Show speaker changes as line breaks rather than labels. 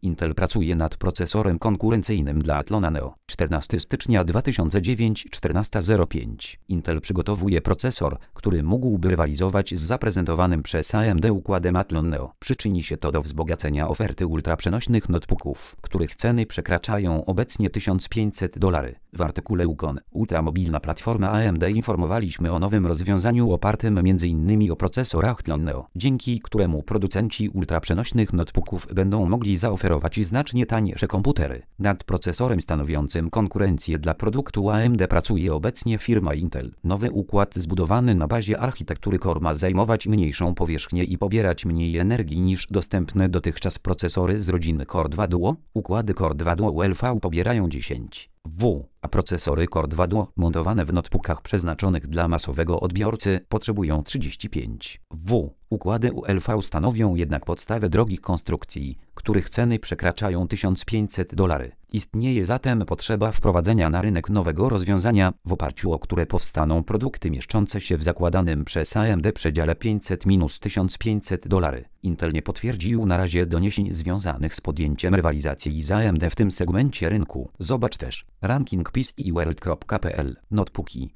Intel pracuje nad procesorem konkurencyjnym dla Athlona Neo. 14 stycznia 2009 14:05. Intel przygotowuje procesor, który mógłby rywalizować z zaprezentowanym przez AMD układem Athlon Neo. Przyczyni się to do wzbogacenia oferty ultraprzenośnych notebooków, których ceny przekraczają obecnie $1500. W artykule Ukon, ultramobilna platforma AMD, informowaliśmy o nowym rozwiązaniu opartym m.in. o procesor Athlon Neo, dzięki któremu producenci ultraprzenośnych notebooków będą mogli zaoferować znacznie tańsze komputery. Nad procesorem stanowiącym konkurencję dla produktu AMD pracuje obecnie firma Intel. Nowy układ zbudowany na bazie architektury Core ma zajmować mniejszą powierzchnię i pobierać mniej energii niż dostępne dotychczas procesory z rodziny Core 2 Duo. Układy Core 2 Duo LV pobierają 10 W, a procesory Core 2 Duo montowane w notebookach przeznaczonych dla masowego odbiorcy potrzebują 35 W. Układy ULV stanowią jednak podstawę drogich konstrukcji, których ceny przekraczają $1500. Istnieje zatem potrzeba wprowadzenia na rynek nowego rozwiązania, w oparciu o które powstaną produkty mieszczące się w zakładanym przez AMD przedziale $500–1500. Intel nie potwierdził na razie doniesień związanych z podjęciem rywalizacji z AMD w tym segmencie rynku. Zobacz też ranking PCworld.pl. Notebooki.